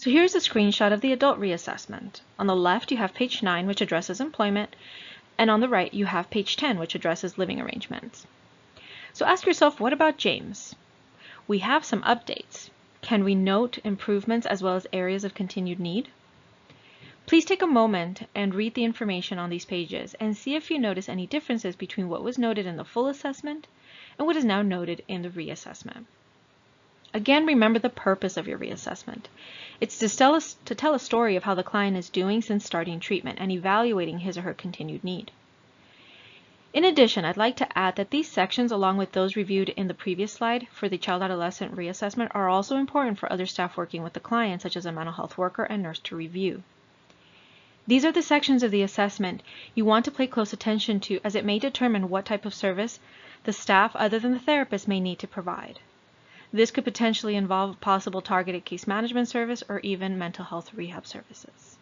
So here's a screenshot of the adult reassessment. On the left, you have page 9, which addresses employment, and on the right, you have page 10, which addresses living arrangements. So ask yourself, what about James? We have some updates. Can we note improvements as well as areas of continued need? Please take a moment and read the information on these pages and see if you notice any differences between what was noted in the full assessment and what is now noted in the reassessment. Again, remember the purpose of your reassessment. It's to tell a story of how the client is doing since starting treatment and evaluating his or her continued need. In addition, I'd like to add that these sections, along with those reviewed in the previous slide for the child-adolescent reassessment, are also important for other staff working with the client, such as a mental health worker and nurse, to review. These are the sections of the assessment you want to pay close attention to, as it may determine what type of service the staff, other than the therapist, may need to provide. This could potentially involve possible targeted case management service or even mental health rehab services.